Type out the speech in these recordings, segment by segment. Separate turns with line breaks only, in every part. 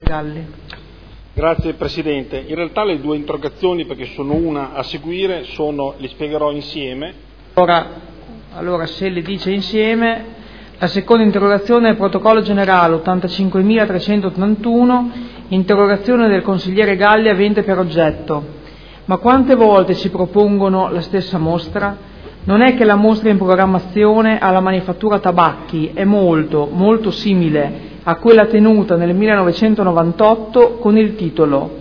Galli.
Grazie Presidente. In realtà le due interrogazioni, perché sono una a seguire, li spiegherò insieme.
Allora, se le dice insieme, la seconda interrogazione è il protocollo generale 85.381, interrogazione del consigliere Galli avente per oggetto: ma quante volte si propongono la stessa mostra? Non è che la mostra in programmazione alla Manifattura Tabacchi è molto, molto simile a quella tenuta nel 1998 con il titolo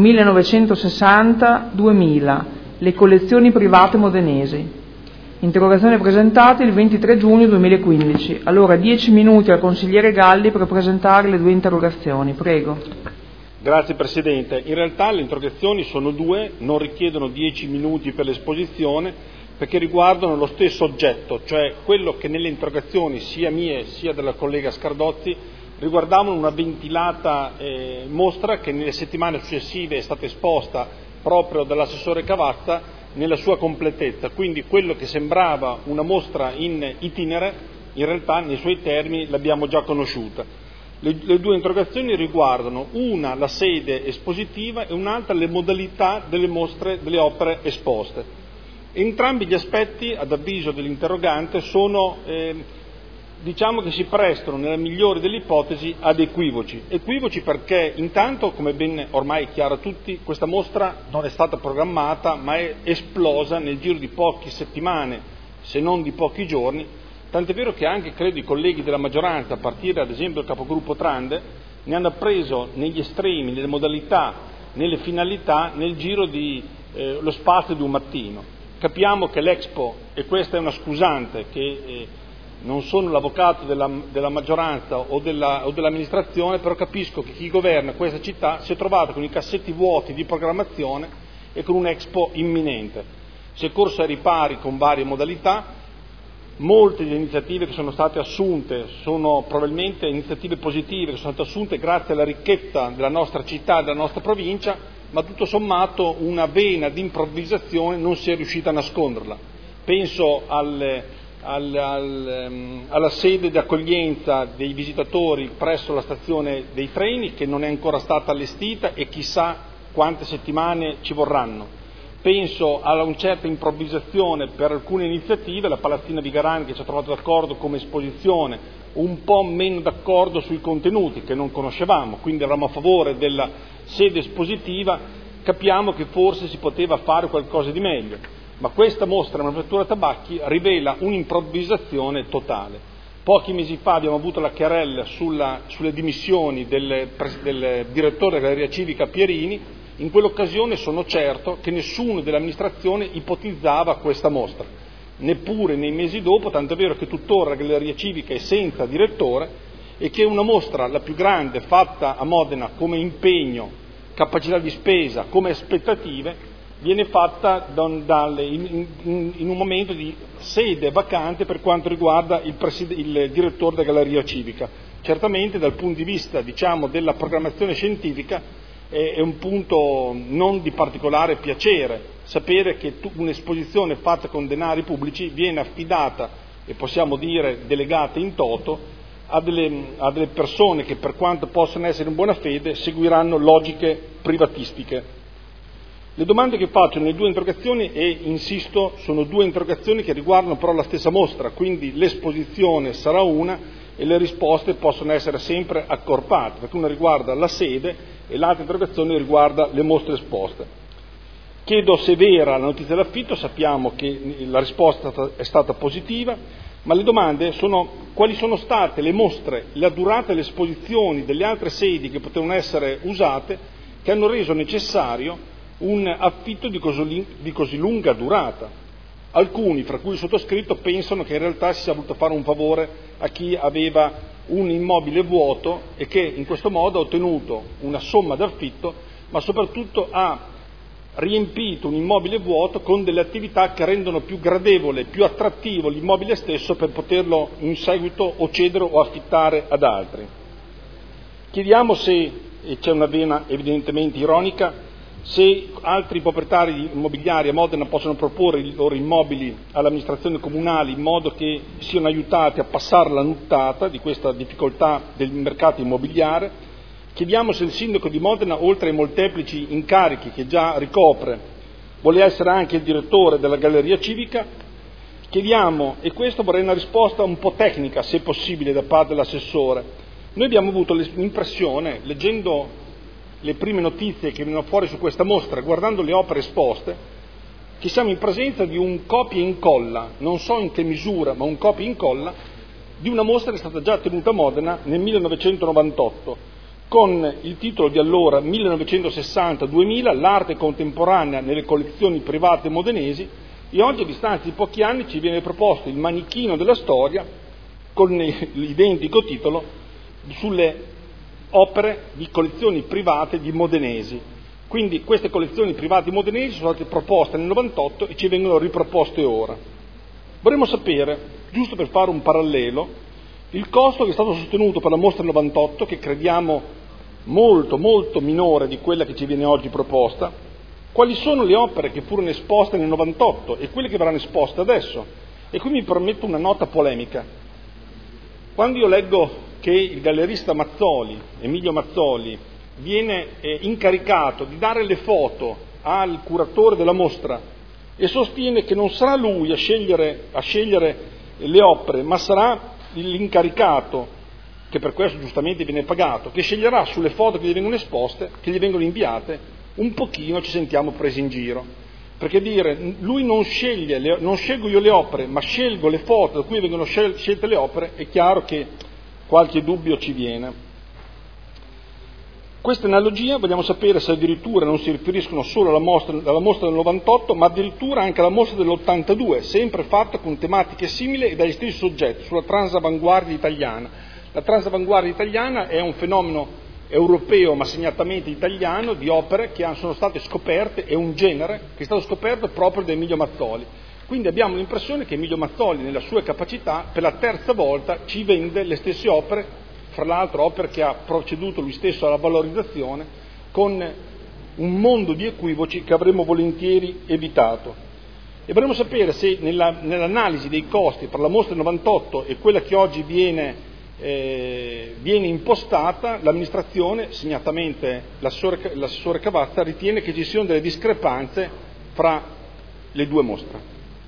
1960-2000, le collezioni private modenesi. Interrogazione presentata il 23 giugno 2015. Allora 10 minuti al consigliere Galli per presentare le due interrogazioni. Prego.
Grazie Presidente. In realtà le interrogazioni sono due, non richiedono 10 minuti per l'esposizione, perché riguardano lo stesso oggetto, cioè quello che nelle interrogazioni sia mie sia della collega Scardozzi riguardavano una ventilata mostra che nelle settimane successive è stata esposta proprio dall'assessore Cavazza nella sua completezza. Quindi quello che sembrava una mostra in itinere, in realtà nei suoi termini l'abbiamo già conosciuta. Le due interrogazioni riguardano una la sede espositiva e un'altra le modalità delle mostre delle opere esposte. Entrambi gli aspetti, ad avviso dell'interrogante, sono diciamo che si prestano, nella migliore delle ipotesi, ad equivoci. Equivoci perché intanto, come ben ormai è chiaro a tutti, questa mostra non è stata programmata, ma è esplosa nel giro di poche settimane, se non di pochi giorni, tant'è vero che anche, credo, i colleghi della maggioranza, a partire ad esempio dal capogruppo Trande, ne hanno appreso negli estremi, nelle modalità, nelle finalità, nel giro di lo spazio di un mattino. Capiamo che l'Expo, e questa è una scusante, che non sono l'avvocato della maggioranza o dell'amministrazione, però capisco che chi governa questa città si è trovato con i cassetti vuoti di programmazione e con un Expo imminente. Si è corso ai ripari con varie modalità, molte delle iniziative che sono state assunte sono probabilmente iniziative positive, che sono state assunte grazie alla ricchezza della nostra città e della nostra provincia, ma tutto sommato una vena di improvvisazione non si è riuscita a nasconderla. Penso alla sede di accoglienza dei visitatori presso la stazione dei treni, che non è ancora stata allestita e chissà quante settimane ci vorranno. Penso a una certa improvvisazione per alcune iniziative, la Palazzina Vigarani che ci ha trovato d'accordo come esposizione, un po' meno d'accordo sui contenuti che non conoscevamo, quindi eravamo a favore della sede espositiva, capiamo che forse si poteva fare qualcosa di meglio. Ma questa mostra Manifattura Tabacchi rivela un'improvvisazione totale. Pochi mesi fa abbiamo avuto la querella sulle dimissioni del direttore della Galleria Civica Pierini. In quell'occasione sono certo che nessuno dell'amministrazione ipotizzava questa mostra, neppure nei mesi dopo, tanto è vero che tuttora la Galleria Civica è senza direttore e che una mostra, la più grande, fatta a Modena come impegno, capacità di spesa, come aspettative, viene fatta in un momento di sede vacante per quanto riguarda il direttore della Galleria Civica. Certamente dal punto di vista, della programmazione scientifica è un punto non di particolare piacere sapere che un'esposizione fatta con denari pubblici viene affidata, e possiamo dire delegata in toto, a delle persone che, per quanto possono essere in buona fede, seguiranno logiche privatistiche. Le domande che faccio nelle due interrogazioni, e insisto, sono due interrogazioni che riguardano però la stessa mostra, quindi l'esposizione sarà una e le risposte possono essere sempre accorpate, perché una riguarda la sede e l'altra interrogazione riguarda le mostre esposte. Chiedo se è vera la notizia dell'affitto, sappiamo che la risposta è stata positiva, ma le domande sono: quali sono state le mostre, la durata delle esposizioni delle altre sedi che potevano essere usate, che hanno reso necessario un affitto di così lunga durata. Alcuni, fra cui il sottoscritto, pensano che in realtà si sia voluto fare un favore a chi aveva un immobile vuoto e che in questo modo ha ottenuto una somma d'affitto, ma soprattutto ha riempito un immobile vuoto con delle attività che rendono più gradevole, più attrattivo l'immobile stesso per poterlo in seguito o cedere o affittare ad altri. Chiediamo se, e c'è una vena evidentemente ironica, se altri proprietari immobiliari a Modena possono proporre i loro immobili all'amministrazione comunale in modo che siano aiutati a passare la nuttata di questa difficoltà del mercato immobiliare, Chiediamo se il sindaco di Modena, oltre ai molteplici incarichi che già ricopre, vuole essere anche il direttore della Galleria Civica. Chiediamo, e questo vorrei una risposta un po' tecnica, se possibile, da parte dell'assessore. Noi abbiamo avuto l'impressione, leggendo le prime notizie che vengono fuori su questa mostra, guardando le opere esposte, che siamo in presenza di un copia e incolla, non so in che misura, ma un copia e incolla, di una mostra che è stata già tenuta a Modena nel 1998, con il titolo di allora 1960-2000, l'arte contemporanea nelle collezioni private modenesi, e oggi a distanza di pochi anni ci viene proposto il manichino della storia con l'identico titolo sulle opere di collezioni private di modenesi. Quindi queste collezioni private modenesi sono state proposte nel 98 e ci vengono riproposte ora. Vorremmo sapere, giusto per fare un parallelo, il costo che è stato sostenuto per la mostra del 98, che crediamo molto minore di quella che ci viene oggi proposta, quali sono le opere che furono esposte nel 98 e quelle che verranno esposte adesso. E qui mi permetto una nota polemica. Quando io leggo che il gallerista Mazzoli, Emilio Mazzoli, viene incaricato di dare le foto al curatore della mostra e sostiene che non sarà lui a scegliere le opere, ma sarà l'incaricato, che per questo giustamente viene pagato, che sceglierà sulle foto che gli vengono esposte, che gli vengono inviate, un pochino ci sentiamo presi in giro. Perché dire lui non scelgo io le opere, ma scelgo le foto da cui vengono scelte le opere, è chiaro che qualche dubbio ci viene. Questa analogia vogliamo sapere se addirittura non si riferiscono solo alla mostra del 98, ma addirittura anche alla mostra dell'82, sempre fatta con tematiche simili e dagli stessi soggetti, sulla transavanguardia italiana. La transavanguardia italiana è un fenomeno europeo, ma segnatamente italiano, di opere che sono state scoperte, è un genere che è stato scoperto proprio da Emilio Mazzoli. Quindi abbiamo l'impressione che Emilio Mazzoli, nella sua capacità, per la terza volta ci vende le stesse opere, fra l'altro opere che ha proceduto lui stesso alla valorizzazione, con un mondo di equivoci che avremmo volentieri evitato. E vorremmo sapere se nell'analisi dei costi per la mostra del 98 e quella che oggi viene impostata, l'amministrazione, segnatamente l'assessore Cavazza, ritiene che ci siano delle discrepanze fra le due mostre.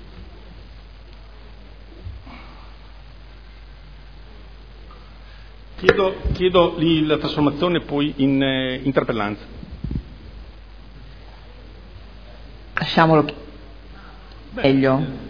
Chiedo la trasformazione poi in interpellanza.
Lasciamolo meglio.